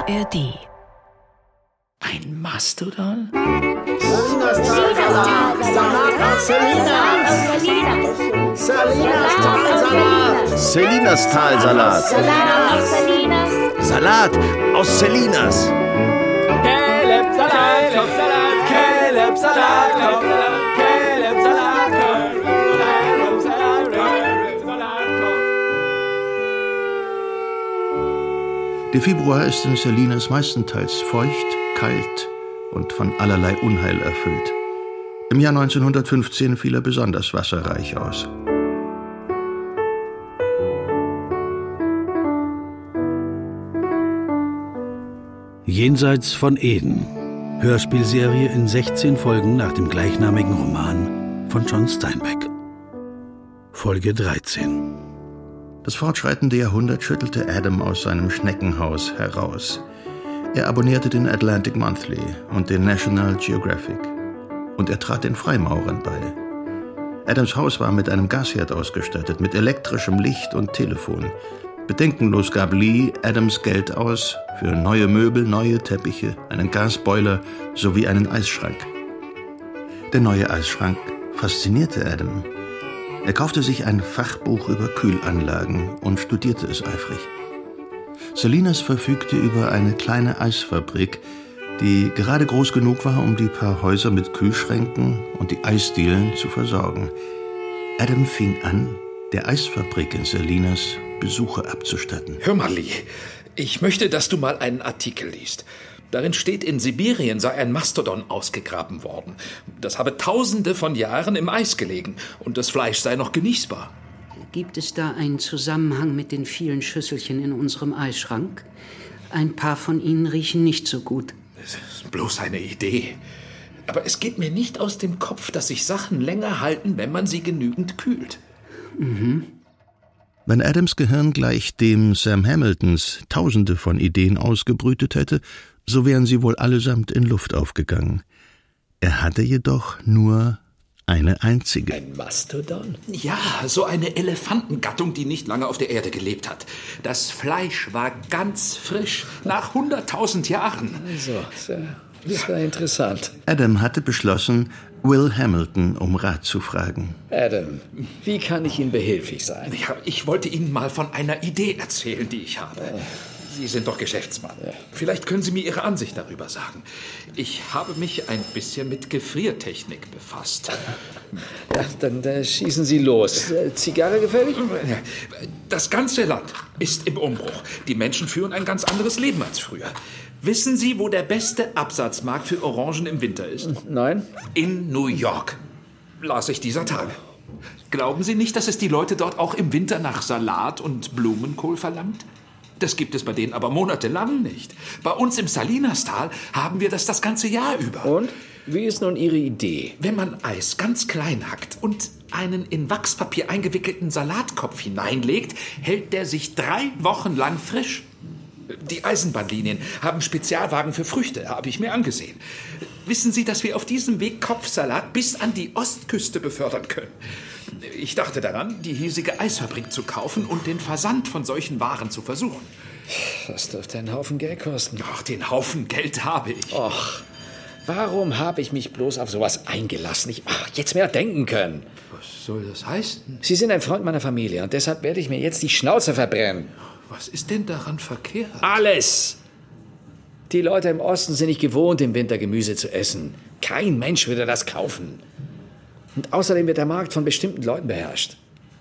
ARD. Ein Mastodon? Salinas Talsalat. Salat aus Salinas. Caleb Salat, Caleb Salat, Caleb Salat, Caleb Salat. Der Februar ist in Salinas meistenteils feucht, kalt und von allerlei Unheil erfüllt. Im Jahr 1915 fiel er besonders wasserreich aus. Jenseits von Eden. Hörspielserie in 16 Folgen nach dem gleichnamigen Roman von John Steinbeck. Folge 13. Das fortschreitende Jahrhundert schüttelte Adam aus seinem Schneckenhaus heraus. Er abonnierte den Atlantic Monthly und den National Geographic. Und er trat den Freimaurern bei. Adams Haus war mit einem Gasherd ausgestattet, mit elektrischem Licht und Telefon. Bedenkenlos gab Lee Adams Geld aus für neue Möbel, neue Teppiche, einen Gasboiler sowie einen Eisschrank. Der neue Eisschrank faszinierte Adam. Er kaufte sich ein Fachbuch über Kühlanlagen und studierte es eifrig. Salinas verfügte über eine kleine Eisfabrik, die gerade groß genug war, um die paar Häuser mit Kühlschränken und die Eisdielen zu versorgen. Adam fing an, der Eisfabrik in Salinas Besuche abzustatten. Hör mal, Lee, ich möchte, dass du mal einen Artikel liest. Darin steht, in Sibirien sei ein Mastodon ausgegraben worden. Das habe Tausende von Jahren im Eis gelegen und das Fleisch sei noch genießbar. Gibt es da einen Zusammenhang mit den vielen Schüsselchen in unserem Eisschrank? Ein paar von ihnen riechen nicht so gut. Es ist bloß eine Idee. Aber es geht mir nicht aus dem Kopf, dass sich Sachen länger halten, wenn man sie genügend kühlt. Wenn Adams Gehirn gleich dem Sam Hamiltons Tausende von Ideen ausgebrütet hätte, so wären sie wohl allesamt in Luft aufgegangen. Er hatte jedoch nur eine einzige. Ein Mastodon? Ja, so eine Elefantengattung, die nicht lange auf der Erde gelebt hat. Das Fleisch war ganz frisch, nach 100.000 Jahren. Also, das war interessant. Adam hatte beschlossen, Will Hamilton um Rat zu fragen. Adam, wie kann ich Ihnen behilflich sein? Ja, ich wollte Ihnen mal von einer Idee erzählen, die ich habe. Sie sind doch Geschäftsmann. Vielleicht können Sie mir Ihre Ansicht darüber sagen. Ich habe mich ein bisschen mit Gefriertechnik befasst. Ja, dann schießen Sie los. Zigarre gefällig? Das ganze Land ist im Umbruch. Die Menschen führen ein ganz anderes Leben als früher. Wissen Sie, wo der beste Absatzmarkt für Orangen im Winter ist? Nein. In New York, las ich dieser Tage. Glauben Sie nicht, dass es die Leute dort auch im Winter nach Salat und Blumenkohl verlangt? Das gibt es bei denen aber monatelang nicht. Bei uns im Salinastal haben wir das ganze Jahr über. Und? Wie ist nun Ihre Idee? Wenn man Eis ganz klein hackt und einen in Wachspapier eingewickelten Salatkopf hineinlegt, hält der sich 3 Wochen lang frisch. Die Eisenbahnlinien haben Spezialwagen für Früchte, habe ich mir angesehen. Wissen Sie, dass wir auf diesem Weg Kopfsalat bis an die Ostküste befördern können? Ich dachte daran, die hiesige Eisfabrik zu kaufen und den Versand von solchen Waren zu versuchen. Das dürfte einen Haufen Geld kosten. Ach, den Haufen Geld habe ich. Och, warum habe ich mich bloß auf sowas eingelassen? Ich jetzt mehr denken können. Was soll das heißen? Sie sind ein Freund meiner Familie und deshalb werde ich mir jetzt die Schnauze verbrennen. Was ist denn daran verkehrt? Alles! Die Leute im Osten sind nicht gewohnt, im Winter Gemüse zu essen. Kein Mensch würde das kaufen. Und außerdem wird der Markt von bestimmten Leuten beherrscht.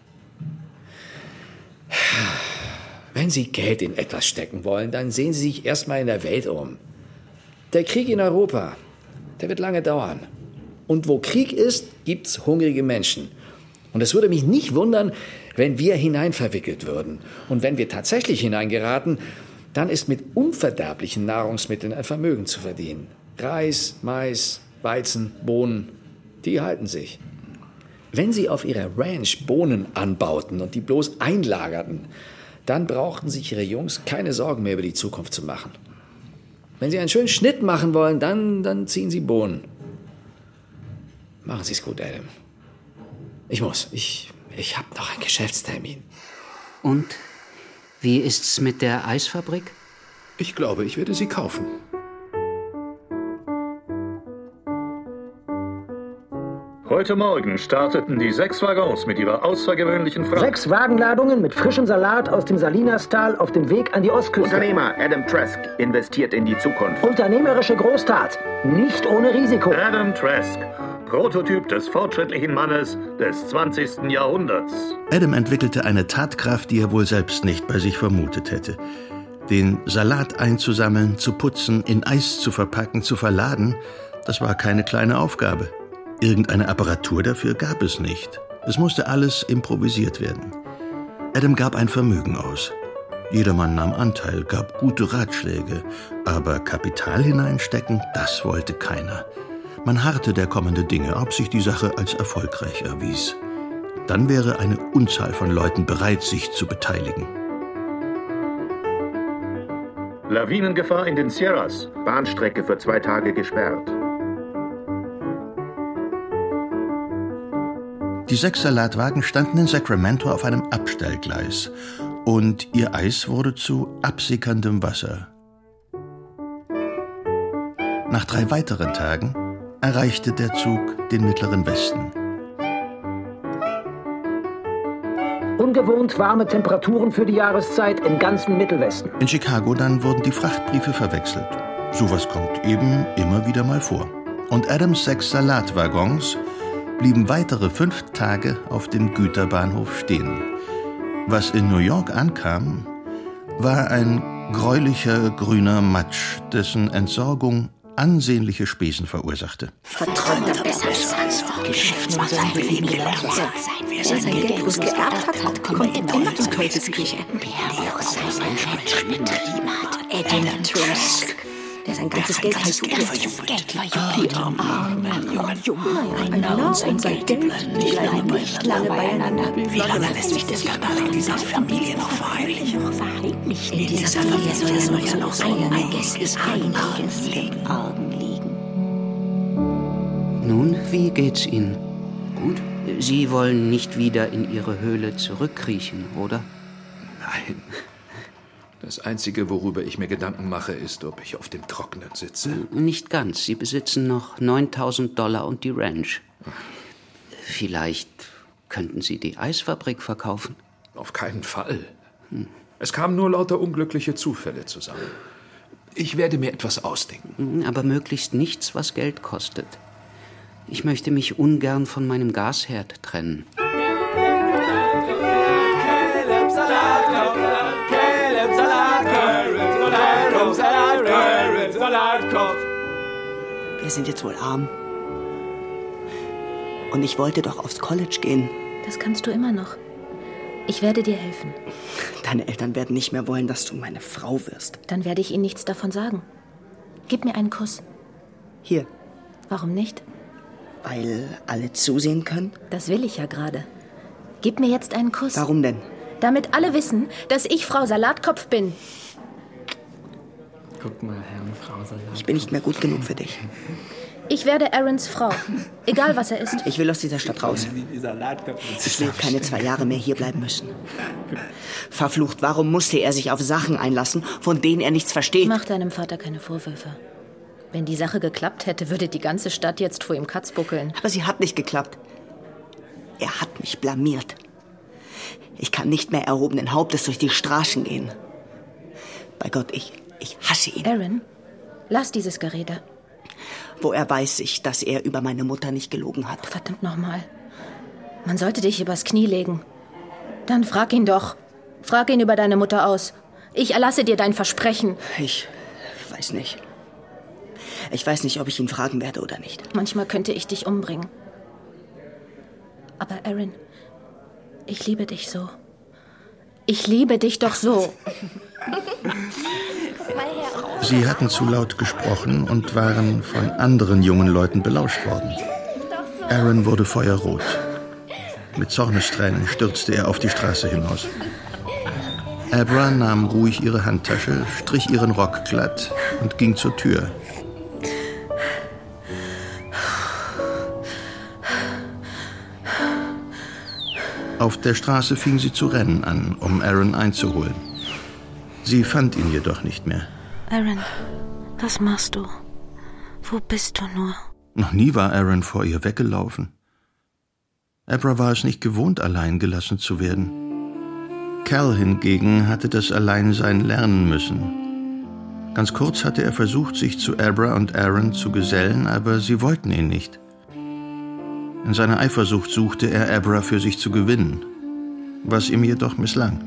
Wenn Sie Geld in etwas stecken wollen, dann sehen Sie sich erstmal in der Welt um. Der Krieg in Europa, der wird lange dauern. Und wo Krieg ist, gibt's hungrige Menschen. Und es würde mich nicht wundern, wenn wir hineinverwickelt würden. Und wenn wir tatsächlich hineingeraten, dann ist mit unverderblichen Nahrungsmitteln ein Vermögen zu verdienen. Reis, Mais, Weizen, Bohnen, die halten sich. Wenn Sie auf Ihrer Ranch Bohnen anbauten und die bloß einlagerten, dann brauchten sich Ihre Jungs keine Sorgen mehr über die Zukunft zu machen. Wenn Sie einen schönen Schnitt machen wollen, dann ziehen Sie Bohnen. Machen Sie es gut, Adam. Ich muss. Ich habe noch einen Geschäftstermin. Und? Wie ist's mit der Eisfabrik? Ich glaube, ich werde sie kaufen. Heute Morgen starteten die 6 Waggons mit ihrer außergewöhnlichen Fracht. 6 Wagenladungen mit frischem Salat aus dem Salinastal auf dem Weg an die Ostküste. Unternehmer Adam Trask investiert in die Zukunft. Unternehmerische Großtat, nicht ohne Risiko. Adam Trask, Prototyp des fortschrittlichen Mannes des 20. Jahrhunderts. Adam entwickelte eine Tatkraft, die er wohl selbst nicht bei sich vermutet hätte. Den Salat einzusammeln, zu putzen, in Eis zu verpacken, zu verladen, das war keine kleine Aufgabe. Irgendeine Apparatur dafür gab es nicht. Es musste alles improvisiert werden. Adam gab ein Vermögen aus. Jedermann nahm Anteil, gab gute Ratschläge. Aber Kapital hineinstecken, das wollte keiner. Man harrte der kommenden Dinge, ob sich die Sache als erfolgreich erwies. Dann wäre eine Unzahl von Leuten bereit, sich zu beteiligen. Lawinengefahr in den Sierras. Bahnstrecke für 2 Tage gesperrt. Die 6 Salatwagen standen in Sacramento auf einem Abstellgleis und ihr Eis wurde zu absickerndem Wasser. Nach 3 weiteren Tagen erreichte der Zug den Mittleren Westen. Ungewohnt warme Temperaturen für die Jahreszeit im ganzen Mittelwesten. In Chicago dann wurden die Frachtbriefe verwechselt. Sowas kommt eben immer wieder mal vor. Und Adams 6 Salatwaggons blieben weitere 5 Tage auf dem Güterbahnhof stehen. Was in New York ankam, war ein gräulicher grüner Matsch, dessen Entsorgung ansehnliche Spesen verursachte. Verträumter Geschäftsmann sein will ihm gelernt sein. Wer sein Geld bloß geerbt hat, kommt immer in Teufelsküche. Adam Trask, der sein ganzes Geld verjuckt. Die armen Jungen. Ein und sein Geld bleiben nicht lange beieinander. Wie lange lässt sich der Skandal in dieser Familie noch verheimlichen? In dieser Familie soll ja noch so einiges Argen liegen. Nun, wie geht's Ihnen? Gut? Sie wollen nicht wieder in Ihre Höhle zurückkriechen, oder? Nein. Das Einzige, worüber ich mir Gedanken mache, ist, ob ich auf dem Trockenen sitze. Nicht ganz. Sie besitzen noch $9.000 und die Ranch. Vielleicht könnten Sie die Eisfabrik verkaufen? Auf keinen Fall. Es kamen nur lauter unglückliche Zufälle zusammen. Ich werde mir etwas ausdenken. Aber möglichst nichts, was Geld kostet. Ich möchte mich ungern von meinem Gasherd trennen. Wir sind jetzt wohl arm. Und ich wollte doch aufs College gehen. Das kannst du immer noch. Ich werde dir helfen. Deine Eltern werden nicht mehr wollen, dass du meine Frau wirst. Dann werde ich ihnen nichts davon sagen. Gib mir einen Kuss. Hier. Warum nicht? Weil alle zusehen können? Das will ich ja gerade. Gib mir jetzt einen Kuss. Warum denn? Damit alle wissen, dass ich Frau Salatkopf bin. Guck mal, Herrn, Frau Salatkopf. Ich bin nicht mehr gut genug für dich. Ich werde Aarons Frau. Egal, was er ist. Ich will aus dieser Stadt raus. Ich will keine 2 Jahre mehr hier bleiben müssen. Verflucht, warum musste er sich auf Sachen einlassen, von denen er nichts versteht? Mach deinem Vater keine Vorwürfe. Wenn die Sache geklappt hätte, würde die ganze Stadt jetzt vor ihm Katz buckeln. Aber sie hat nicht geklappt. Er hat mich blamiert. Ich kann nicht mehr erhobenen Hauptes durch die Straßen gehen. Bei Gott, ich hasse ihn. Aaron, lass dieses Gerede. Woher weiß ich, dass er über meine Mutter nicht gelogen hat? Verdammt nochmal. Man sollte dich übers Knie legen. Dann frag ihn doch. Frag ihn über deine Mutter aus. Ich erlasse dir dein Versprechen. Ich weiß nicht. Ich weiß nicht, ob ich ihn fragen werde oder nicht. Manchmal könnte ich dich umbringen. Aber Aaron, ich liebe dich so. Ich liebe dich doch so. Sie hatten zu laut gesprochen und waren von anderen jungen Leuten belauscht worden. Aaron wurde feuerrot. Mit Zornestränen stürzte er auf die Straße hinaus. Abra nahm ruhig ihre Handtasche, strich ihren Rock glatt und ging zur Tür. Auf der Straße fing sie zu rennen an, um Aaron einzuholen. Sie fand ihn jedoch nicht mehr. Aaron, was machst du? Wo bist du nur? Noch nie war Aaron vor ihr weggelaufen. Abra war es nicht gewohnt, allein gelassen zu werden. Cal hingegen hatte das Alleinsein lernen müssen. Ganz kurz hatte er versucht, sich zu Abra und Aaron zu gesellen, aber sie wollten ihn nicht. In seiner Eifersucht suchte er, Abra für sich zu gewinnen, was ihm jedoch misslang.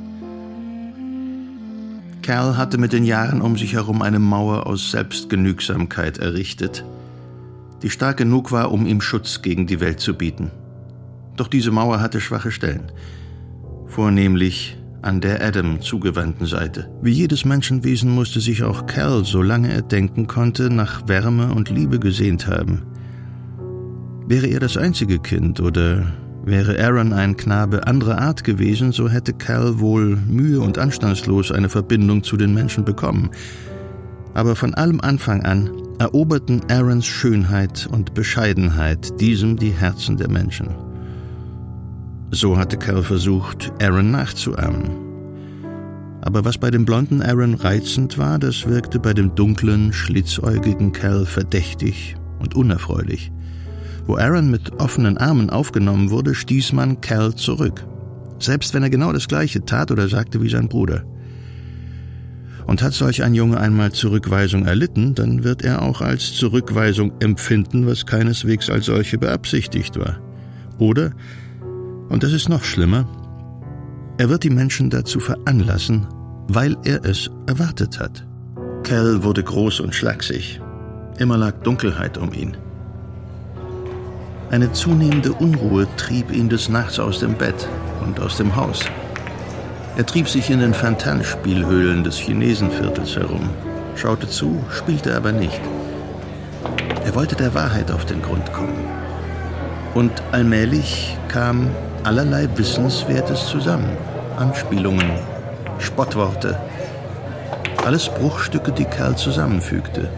Cal hatte mit den Jahren um sich herum eine Mauer aus Selbstgenügsamkeit errichtet, die stark genug war, um ihm Schutz gegen die Welt zu bieten. Doch diese Mauer hatte schwache Stellen, vornehmlich an der Adam zugewandten Seite. Wie jedes Menschenwesen musste sich auch Cal, solange er denken konnte, nach Wärme und Liebe gesehnt haben. Wäre er das einzige Kind oder wäre Aaron ein Knabe anderer Art gewesen, so hätte Cal wohl mühe und anstandslos eine Verbindung zu den Menschen bekommen. Aber von allem Anfang an eroberten Aarons Schönheit und Bescheidenheit diesem die Herzen der Menschen. So hatte Cal versucht, Aaron nachzuahmen. Aber was bei dem blonden Aaron reizend war, das wirkte bei dem dunklen, schlitzäugigen Cal verdächtig und unerfreulich. Wo Aaron mit offenen Armen aufgenommen wurde, stieß man Cal zurück, selbst wenn er genau das Gleiche tat oder sagte wie sein Bruder. Und hat solch ein Junge einmal Zurückweisung erlitten, dann wird er auch als Zurückweisung empfinden, was keineswegs als solche beabsichtigt war. Oder, und das ist noch schlimmer, er wird die Menschen dazu veranlassen, weil er es erwartet hat. Cal wurde groß und schlaksig. Immer lag Dunkelheit um ihn. Eine zunehmende Unruhe trieb ihn des Nachts aus dem Bett und aus dem Haus. Er trieb sich in den Fantan-Spielhöhlen des Chinesenviertels herum, schaute zu, spielte aber nicht. Er wollte der Wahrheit auf den Grund kommen. Und allmählich kam allerlei Wissenswertes zusammen. Anspielungen, Spottworte, alles Bruchstücke, die Cal zusammenfügte.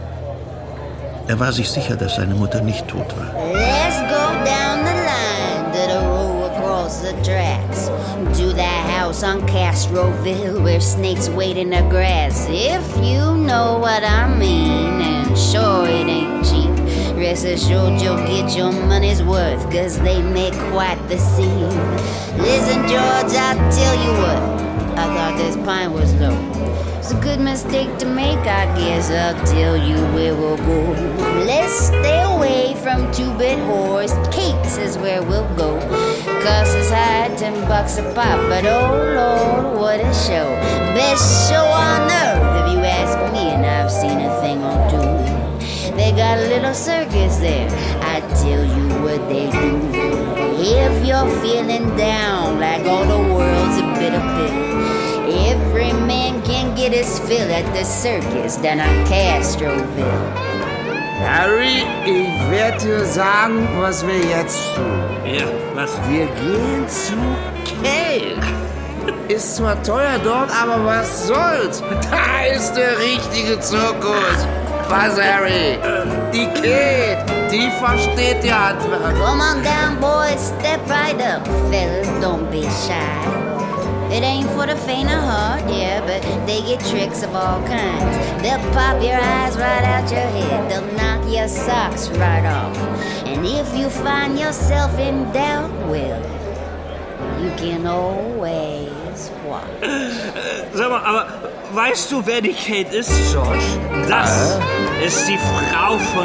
Er war sich sicher, dass seine Mutter nicht tot war. Let's go down the line to the road across the tracks, to that house on Castroville where snakes wait in the grass. If you know what I mean, and sure it ain't cheap, rest assured you'll get your money's worth, 'cause they make quite the scene. Listen, George, I'll tell you what, I thought this pine was low. It's a good mistake to make, I guess. I'll tell you where we'll go. Let's stay away from two-bit whores. Cakes is where we'll go. Cost us high, $10 a pop, but oh Lord, what a show. Best show on earth, if you ask me, and I've seen a thing or two. They got a little circus there, I tell you what they do. If you're feeling down like all the world's a bit of pity, every man can get his fill at the circus down on Castroville. Harry, ich werde dir sagen, was wir jetzt tun. Ja, was? Wir gehen zu Cake. Ist zwar teuer dort, aber was soll's? Da ist der richtige Zirkus. Was, Harry? Die Kate, die versteht die Handwerk. Come on down, boys, step right up. Fellas, don't be shy. It ain't for the faint of heart, yeah, but they get tricks of all kinds. They'll pop your eyes right out your head. They'll knock your socks right off. And if you find yourself in doubt, well, you can always watch. Sag mal, aber weißt du, wer die Kate ist, George? Das ist die Frau von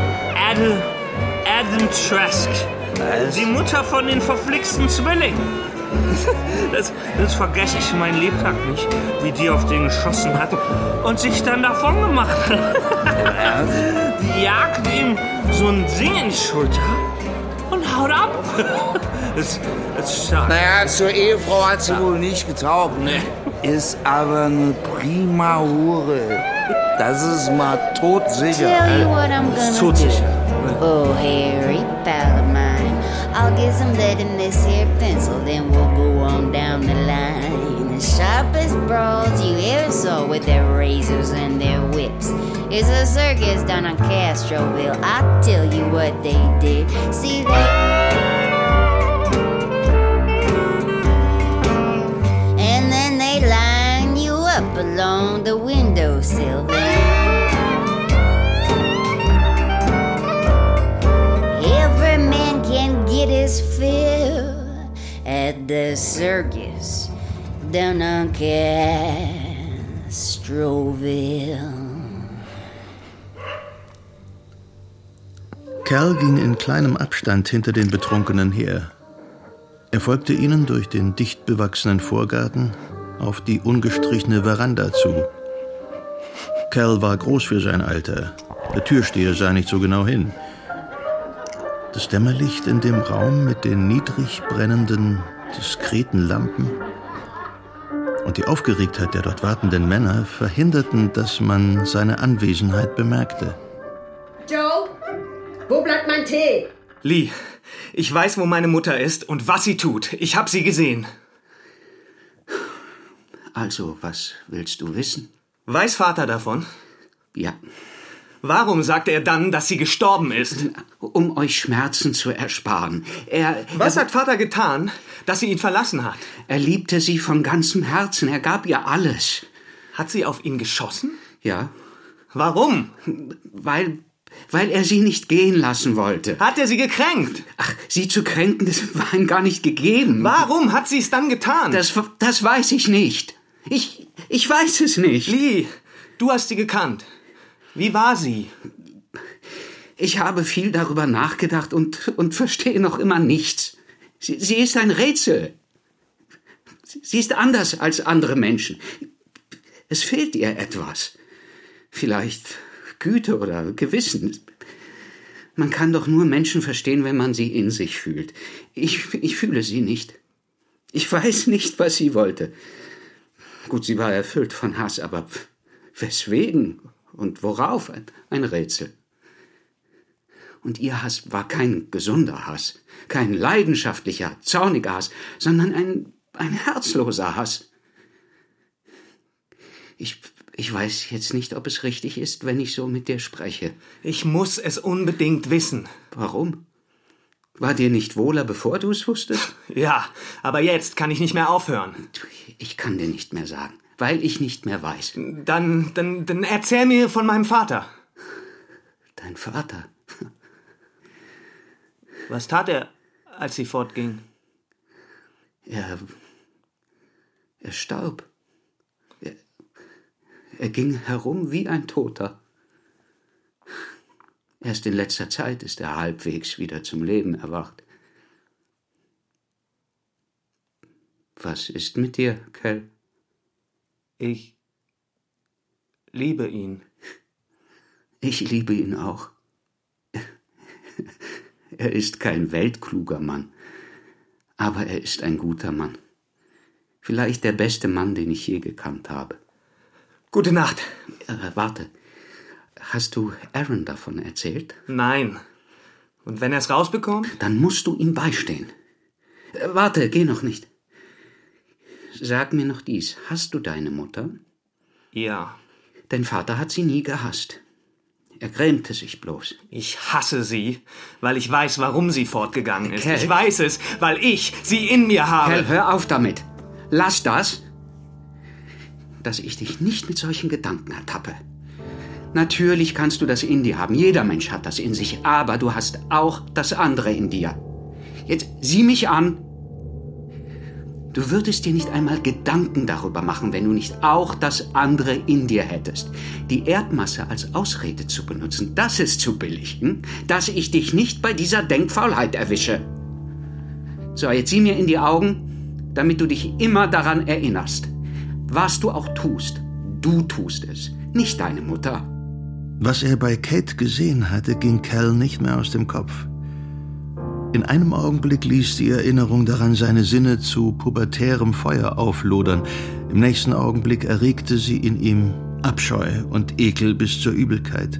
Adam Trask. Die Mutter von den verflixten Zwillingen. Das vergesse ich mein Lebtag nicht, wie die auf den geschossen hat und sich dann davon gemacht hat. Die jagt ihm so ein Ding in die Schulter und haut ab. Das ist stark. Naja, zur Ehefrau hat sie wohl nicht getaugt. Nee. Ist aber eine prima Hure. Das ist mal todsicher. Tell you what I'm gonna Todsicher. do. Oh, Harry, pal of mine, I'll get some lead in this here pencil, then we'll go on down the line. The sharpest broads you ever saw with their razors and their whips. It's a circus down on Castroville. I'll tell you what they did. See that? And then they line you up along the windowsill. Then the circus down on Castroville. Cal ging in kleinem Abstand hinter den Betrunkenen her. Er folgte ihnen durch den dicht bewachsenen Vorgarten auf die ungestrichene Veranda zu. Cal war groß für sein Alter. Der Türsteher sah nicht so genau hin. Das Dämmerlicht in dem Raum mit den niedrig brennenden, diskreten Lampen und die Aufgeregtheit der dort wartenden Männer verhinderten, dass man seine Anwesenheit bemerkte. Joe, wo bleibt mein Tee? Lee, ich weiß, wo meine Mutter ist und was sie tut. Ich habe sie gesehen. Also, was willst du wissen? Weiß Vater davon? Ja. Warum sagte er dann, dass sie gestorben ist? Um euch Schmerzen zu ersparen. Was hat Vater getan, dass sie ihn verlassen hat? Er liebte sie von ganzem Herzen. Er gab ihr alles. Hat sie auf ihn geschossen? Ja. Warum? Weil er sie nicht gehen lassen wollte. Hat er sie gekränkt? Ach, sie zu kränken, das war ihm gar nicht gegeben. Warum hat sie es dann getan? Das weiß ich nicht. Ich weiß es nicht. Lee, du hast sie gekannt. Wie war sie? Ich habe viel darüber nachgedacht und verstehe noch immer nichts. Sie ist ein Rätsel. Sie ist anders als andere Menschen. Es fehlt ihr etwas. Vielleicht Güte oder Gewissen. Man kann doch nur Menschen verstehen, wenn man sie in sich fühlt. Ich fühle sie nicht. Ich weiß nicht, was sie wollte. Gut, sie war erfüllt von Hass, aber weswegen und worauf? Ein Rätsel. Und ihr Hass war kein gesunder Hass, kein leidenschaftlicher, zorniger Hass, sondern ein herzloser Hass. Ich weiß jetzt nicht, ob es richtig ist, wenn ich so mit dir spreche. Ich muss es unbedingt wissen. Warum? War dir nicht wohler, bevor du es wusstest? Ja, aber jetzt kann ich nicht mehr aufhören. Ich kann dir nicht mehr sagen, weil ich nicht mehr weiß. Dann erzähl mir von meinem Vater. Dein Vater? Was tat er, als sie fortging? Er starb. Er ging herum wie ein Toter. Erst in letzter Zeit ist er halbwegs wieder zum Leben erwacht. Was ist mit dir, Cal? Ich liebe ihn. Ich liebe ihn auch. Er ist kein weltkluger Mann, aber er ist ein guter Mann. Vielleicht der beste Mann, den ich je gekannt habe. Gute Nacht. Warte. Hast du Aaron davon erzählt? Nein. Und wenn er es rausbekommt? Dann musst du ihm beistehen. Warte, geh noch nicht. Sag mir noch dies. Hast du deine Mutter? Ja. Dein Vater hat sie nie gehasst. Er grämte sich bloß. Ich hasse sie, weil ich weiß, warum sie fortgegangen ist. Cal. Ich weiß es, weil ich sie in mir habe. Cal, hör auf damit. Lass das, dass ich dich nicht mit solchen Gedanken ertappe. Natürlich kannst du das in dir haben. Jeder Mensch hat das in sich. Aber du hast auch das andere in dir. Jetzt sieh mich an. Du würdest dir nicht einmal Gedanken darüber machen, wenn du nicht auch das andere in dir hättest. Die Erdmasse als Ausrede zu benutzen, das ist zu billig. Dass ich dich nicht bei dieser Denkfaulheit erwische. So, jetzt sieh mir in die Augen, damit du dich immer daran erinnerst. Was du auch tust, du tust es, nicht deine Mutter. Was er bei Kate gesehen hatte, ging Cal nicht mehr aus dem Kopf. In einem Augenblick ließ die Erinnerung daran seine Sinne zu pubertärem Feuer auflodern. Im nächsten Augenblick erregte sie in ihm Abscheu und Ekel bis zur Übelkeit.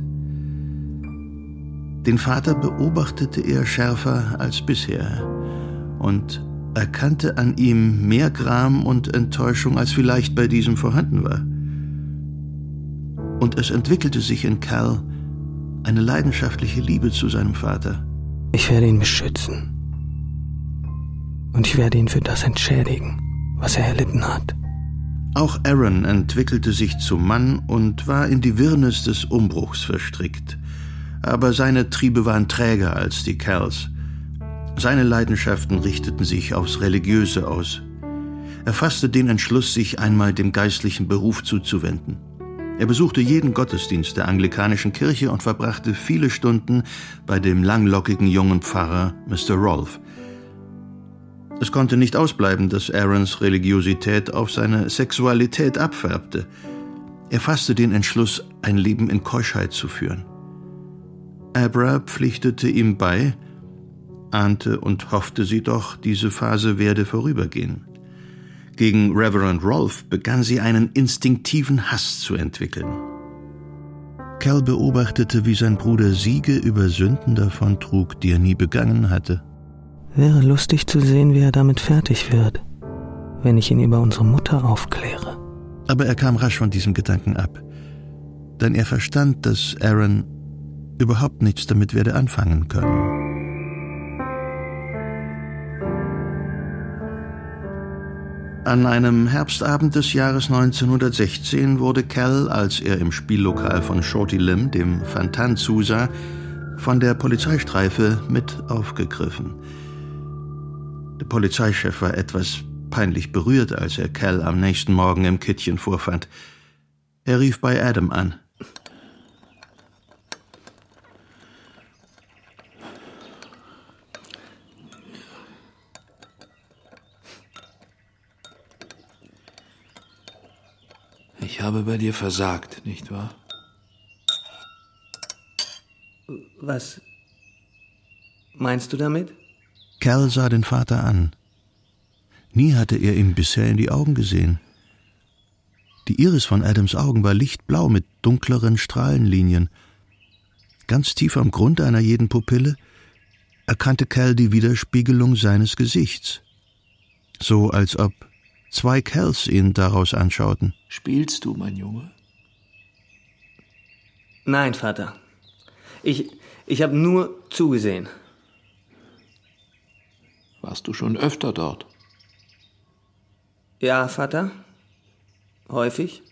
Den Vater beobachtete er schärfer als bisher und erkannte an ihm mehr Gram und Enttäuschung, als vielleicht bei diesem vorhanden war. Und es entwickelte sich in Cal eine leidenschaftliche Liebe zu seinem Vater. Ich werde ihn beschützen. Und ich werde ihn für das entschädigen, was er erlitten hat. Auch Aaron entwickelte sich zum Mann und war in die Wirrnis des Umbruchs verstrickt. Aber seine Triebe waren träger als die Cals. Seine Leidenschaften richteten sich aufs Religiöse aus. Er fasste den Entschluss, sich einmal dem geistlichen Beruf zuzuwenden. Er besuchte jeden Gottesdienst der anglikanischen Kirche und verbrachte viele Stunden bei dem langlockigen jungen Pfarrer Mr. Rolfe. Es konnte nicht ausbleiben, dass Aarons Religiosität auf seine Sexualität abfärbte. Er fasste den Entschluss, ein Leben in Keuschheit zu führen. Abra pflichtete ihm bei, ahnte und hoffte sie doch, diese Phase werde vorübergehen. Gegen Reverend Rolfe begann sie einen instinktiven Hass zu entwickeln. Cal beobachtete, wie sein Bruder Siege über Sünden davontrug, die er nie begangen hatte. Wäre lustig zu sehen, wie er damit fertig wird, wenn ich ihn über unsere Mutter aufkläre. Aber er kam rasch von diesem Gedanken ab, denn er verstand, dass Aaron überhaupt nichts damit werde anfangen können. An einem Herbstabend des Jahres 1916 wurde Cal, als er im Spiellokal von Shorty Lim, dem Fantan, zusah, von der Polizeistreife mit aufgegriffen. Der Polizeichef war etwas peinlich berührt, als er Cal am nächsten Morgen im Kittchen vorfand. Er rief bei Adam an. Ich habe bei dir versagt, nicht wahr? Was meinst du damit? Cal sah den Vater an. Nie hatte er ihm bisher in die Augen gesehen. Die Iris von Adams Augen war lichtblau mit dunkleren Strahlenlinien. Ganz tief am Grund einer jeden Pupille erkannte Cal die Widerspiegelung seines Gesichts. So als ob zwei Cals ihn daraus anschauten. Spielst du, mein Junge? Nein, Vater. Ich habe nur zugesehen. Warst du schon öfter dort? Ja, Vater. Häufig.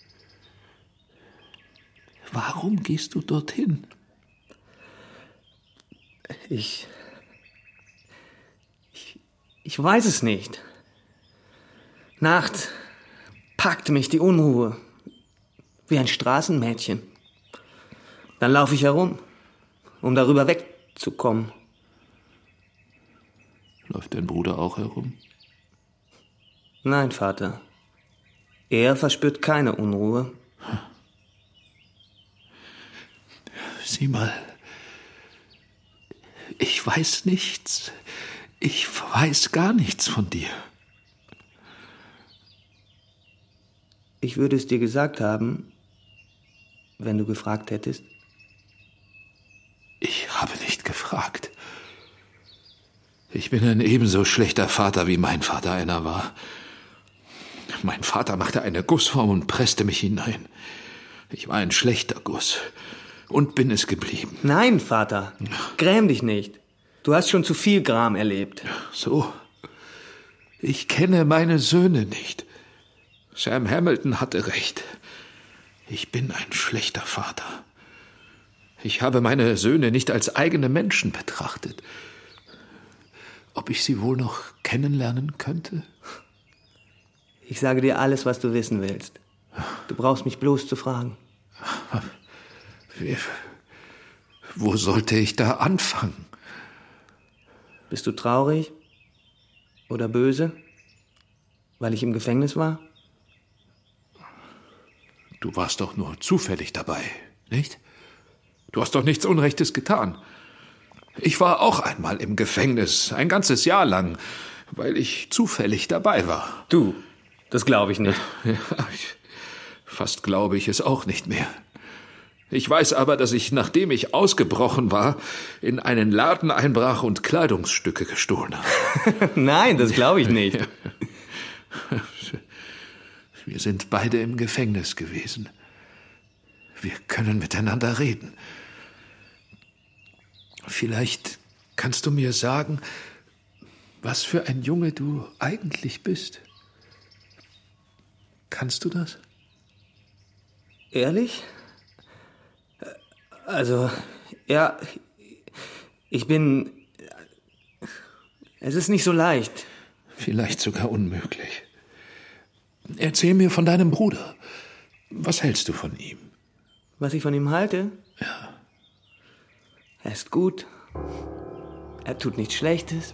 Warum gehst du dorthin? Ich weiß es nicht. Nachts packt mich die Unruhe. Wie ein Straßenmädchen. Dann laufe ich herum, um darüber wegzukommen. Läuft dein Bruder auch herum? Nein, Vater. Er verspürt keine Unruhe. Sieh mal, ich weiß nichts. Ich weiß gar nichts von dir. Ich würde es dir gesagt haben, wenn du gefragt hättest. Ich habe nicht gefragt. Ich bin ein ebenso schlechter Vater, wie mein Vater einer war. Mein Vater machte eine Gussform und presste mich hinein. Ich war ein schlechter Guss und bin es geblieben. Nein, Vater, gräm dich nicht. Du hast schon zu viel Gram erlebt. So, ich kenne meine Söhne nicht. Sam Hamilton hatte recht. Ich bin ein schlechter Vater. Ich habe meine Söhne nicht als eigene Menschen betrachtet. Ob ich sie wohl noch kennenlernen könnte? Ich sage dir alles, was du wissen willst. Du brauchst mich bloß zu fragen. Wo sollte ich da anfangen? Bist du traurig? Oder böse? Weil ich im Gefängnis war? Du warst doch nur zufällig dabei, nicht? Du hast doch nichts Unrechtes getan. Ich war auch einmal im Gefängnis, ein ganzes Jahr lang, weil ich zufällig dabei war. Du, das glaube ich nicht. Ja, fast glaube ich es auch nicht mehr. Ich weiß aber, dass ich, nachdem ich ausgebrochen war, in einen Laden einbrach und Kleidungsstücke gestohlen habe. Nein, das glaube ich nicht. Wir sind beide im Gefängnis gewesen. Wir können miteinander reden. Vielleicht kannst du mir sagen, was für ein Junge du eigentlich bist. Kannst du das? Ehrlich? Also, ja, ich bin Es ist nicht so leicht. Vielleicht sogar unmöglich. Erzähl mir von deinem Bruder. Was hältst du von ihm? Was ich von ihm halte? Ja. Er ist gut. Er tut nichts Schlechtes.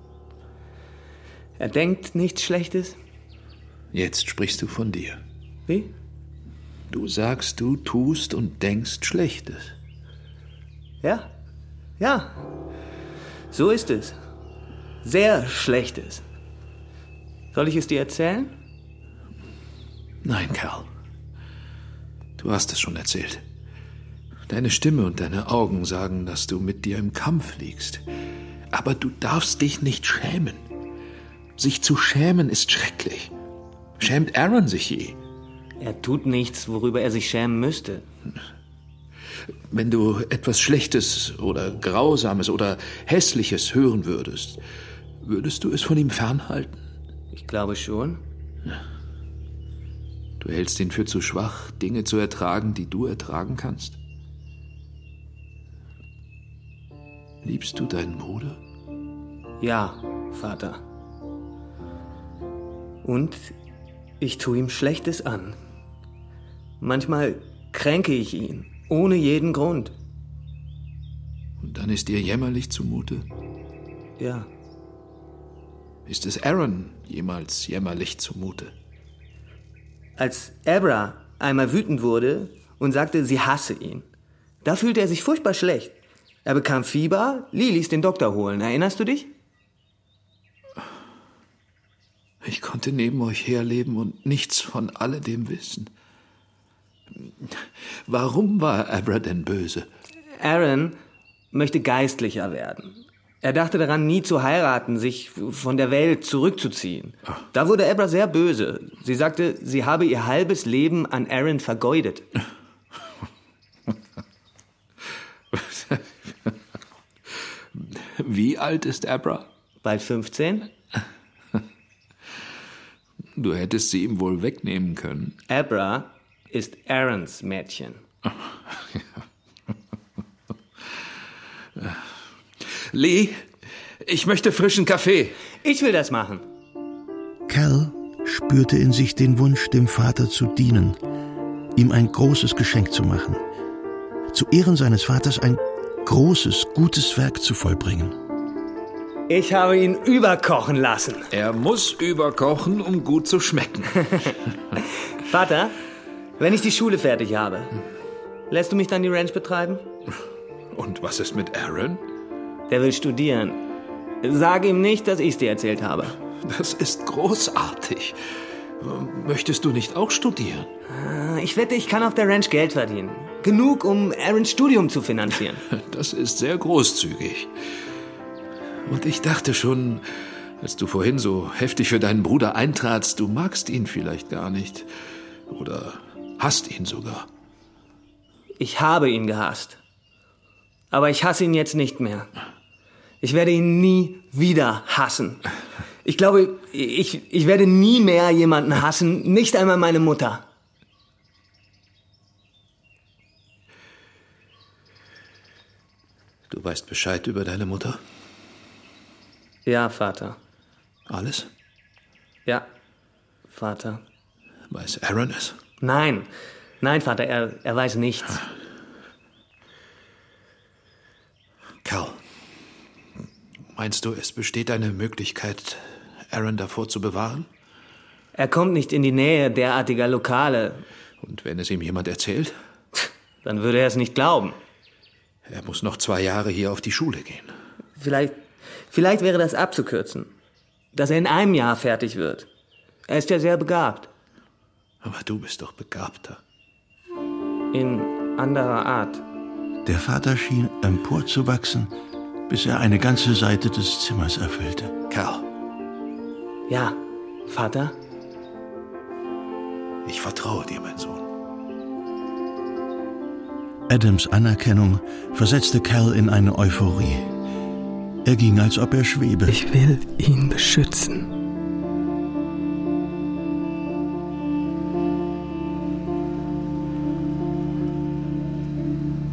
Er denkt nichts Schlechtes. Jetzt sprichst du von dir. Wie? Du sagst, du tust und denkst Schlechtes. Ja. Ja. So ist es. Sehr Schlechtes. Soll ich es dir erzählen? Nein, Kerl. Du hast es schon erzählt. Deine Stimme und deine Augen sagen, dass du mit dir im Kampf liegst. Aber du darfst dich nicht schämen. Sich zu schämen ist schrecklich. Schämt Aaron sich je? Er tut nichts, worüber er sich schämen müsste. Wenn du etwas Schlechtes oder Grausames oder Hässliches hören würdest, würdest du es von ihm fernhalten? Ich glaube schon. Ja. Du hältst ihn für zu schwach, Dinge zu ertragen, die du ertragen kannst? Liebst du deinen Bruder? Ja, Vater. Und ich tue ihm Schlechtes an. Manchmal kränke ich ihn, ohne jeden Grund. Und dann ist dir jämmerlich zumute? Ja. Ist es Aaron jemals jämmerlich zumute? Als Abra einmal wütend wurde und sagte, sie hasse ihn, da fühlte er sich furchtbar schlecht. Er bekam Fieber, Lee ließ den Doktor holen. Erinnerst du dich? Ich konnte neben euch herleben und nichts von alledem wissen. Warum war Abra denn böse? Aaron möchte Geistlicher werden. Er dachte daran, nie zu heiraten, sich von der Welt zurückzuziehen. Ach. Da wurde Abra sehr böse. Sie sagte, sie habe ihr halbes Leben an Aaron vergeudet. Wie alt ist Abra? Bald 15. Du hättest sie ihm wohl wegnehmen können. Abra ist Aarons Mädchen. Lee, ich möchte frischen Kaffee. Ich will das machen. Cal spürte in sich den Wunsch, dem Vater zu dienen, ihm ein großes Geschenk zu machen, zu Ehren seines Vaters ein großes, gutes Werk zu vollbringen. Ich habe ihn überkochen lassen. Er muss überkochen, um gut zu schmecken. Vater, wenn ich die Schule fertig habe, lässt du mich dann die Ranch betreiben? Und was ist mit Aaron? Der will studieren. Sag ihm nicht, dass ich's dir erzählt habe. Das ist großartig. Möchtest du nicht auch studieren? Ich wette, ich kann auf der Ranch Geld verdienen. Genug, um Aarons Studium zu finanzieren. Das ist sehr großzügig. Und ich dachte schon, als du vorhin so heftig für deinen Bruder eintratst, du magst ihn vielleicht gar nicht. Oder hasst ihn sogar. Ich habe ihn gehasst. Aber ich hasse ihn jetzt nicht mehr. Ich werde ihn nie wieder hassen. Ich glaube, ich werde nie mehr jemanden hassen, nicht einmal meine Mutter. Du weißt Bescheid über deine Mutter? Ja, Vater. Alles? Ja, Vater. Weiß Aaron es? Nein, Vater, er weiß nichts. Cal, meinst du, es besteht eine Möglichkeit, Aaron davor zu bewahren? Er kommt nicht in die Nähe derartiger Lokale. Und wenn es ihm jemand erzählt? Dann würde er es nicht glauben. Er muss noch 2 Jahre hier auf die Schule gehen. Vielleicht wäre das abzukürzen. Dass er in einem Jahr fertig wird. Er ist ja sehr begabt. Aber du bist doch begabter. In anderer Art. Der Vater schien emporzuwachsen, bis er eine ganze Seite des Zimmers erfüllte. Cal. Ja, Vater? Ich vertraue dir, mein Sohn. Adams Anerkennung versetzte Cal in eine Euphorie. Er ging, als ob er schwebe. Ich will ihn beschützen.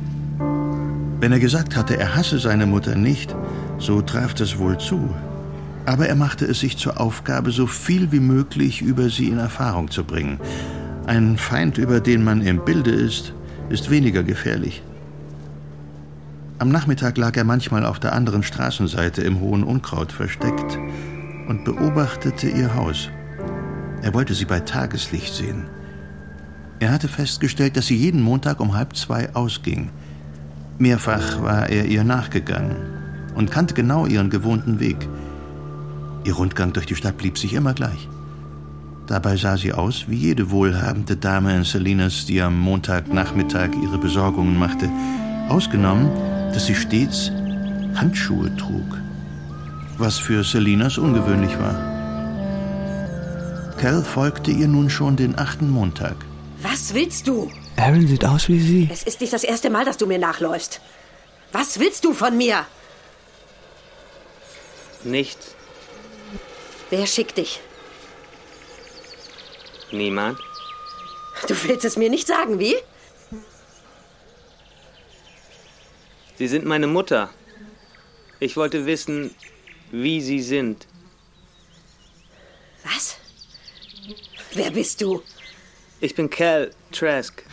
Wenn er gesagt hatte, er hasse seine Mutter nicht, so traf das wohl zu. Aber er machte es sich zur Aufgabe, so viel wie möglich über sie in Erfahrung zu bringen. Ein Feind, über den man im Bilde ist weniger gefährlich. Am Nachmittag lag er manchmal auf der anderen Straßenseite im hohen Unkraut versteckt und beobachtete ihr Haus. Er wollte sie bei Tageslicht sehen. Er hatte festgestellt, dass sie jeden Montag um 1:30 ausging. Mehrfach war er ihr nachgegangen und kannte genau ihren gewohnten Weg. Ihr Rundgang durch die Stadt blieb sich immer gleich. Dabei sah sie aus wie jede wohlhabende Dame in Salinas, die am Montagnachmittag ihre Besorgungen machte, ausgenommen, dass sie stets Handschuhe trug, was für Salinas ungewöhnlich war. Cal folgte ihr nun schon den 8. Montag. Was willst du? Aaron sieht aus wie sie. Es ist nicht das erste Mal, dass du mir nachläufst. Was willst du von mir? Nichts. Wer schickt dich? Niemand. Du willst es mir nicht sagen, wie? Sie sind meine Mutter. Ich wollte wissen, wie Sie sind. Was? Wer bist du? Ich bin Cal Trask.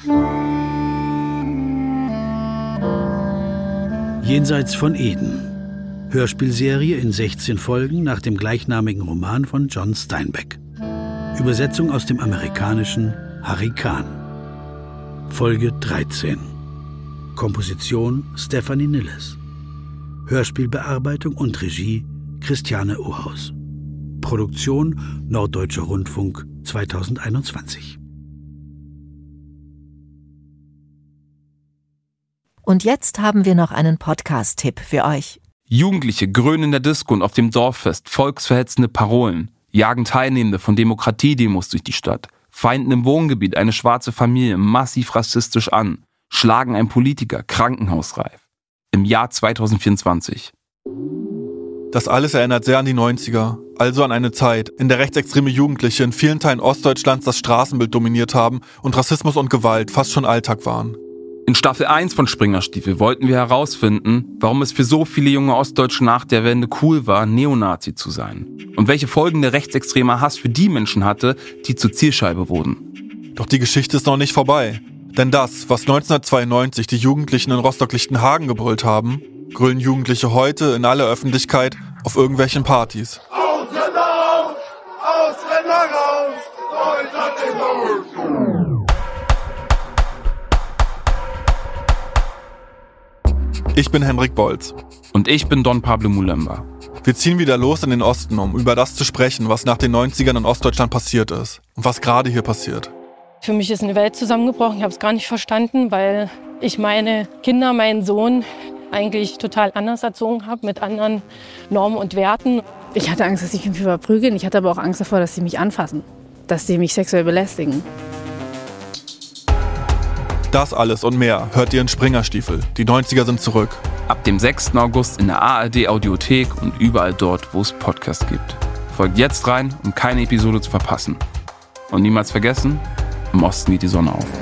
Jenseits von Eden. Hörspielserie in 16 Folgen nach dem gleichnamigen Roman von John Steinbeck. Übersetzung aus dem Amerikanischen Harry Kahn. Folge 13. Komposition Stephanie Nilles. Hörspielbearbeitung und Regie Christiane Ohaus. Produktion Norddeutscher Rundfunk 2021. Und jetzt haben wir noch einen Podcast-Tipp für euch. Jugendliche grölen in der Disco und auf dem Dorffest volksverhetzende Parolen, jagen Teilnehmende von Demokratiedemos durch die Stadt, feinden im Wohngebiet eine schwarze Familie massiv rassistisch an, schlagen einen Politiker krankenhausreif. Im Jahr 2024. Das alles erinnert sehr an die 90er, also an eine Zeit, in der rechtsextreme Jugendliche in vielen Teilen Ostdeutschlands das Straßenbild dominiert haben und Rassismus und Gewalt fast schon Alltag waren. In Staffel 1 von Springerstiefel wollten wir herausfinden, warum es für so viele junge Ostdeutsche nach der Wende cool war, Neonazi zu sein. Und welche Folgen der rechtsextreme Hass für die Menschen hatte, die zur Zielscheibe wurden. Doch die Geschichte ist noch nicht vorbei. Denn das, was 1992 die Jugendlichen in Rostock-Lichtenhagen gebrüllt haben, grüllen Jugendliche heute in aller Öffentlichkeit auf irgendwelchen Partys. Ausländer raus! Ausländer raus! Deutschland ist los! Ich bin Henrik Bolz. Und ich bin Don Pablo Mulemba. Wir ziehen wieder los in den Osten, um über das zu sprechen, was nach den 90ern in Ostdeutschland passiert ist. Und was gerade hier passiert. Für mich ist eine Welt zusammengebrochen. Ich habe es gar nicht verstanden, weil ich meine Kinder, meinen Sohn eigentlich total anders erzogen habe, mit anderen Normen und Werten. Ich hatte Angst, dass sie mich verprügeln. Ich hatte aber auch Angst davor, dass sie mich anfassen, dass sie mich sexuell belästigen. Das alles und mehr hört ihr in Springerstiefel. Die 90er sind zurück. Ab dem 6. August in der ARD-Audiothek und überall dort, wo es Podcasts gibt. Folgt jetzt rein, um keine Episode zu verpassen. Und niemals vergessen, im Osten geht die Sonne auf.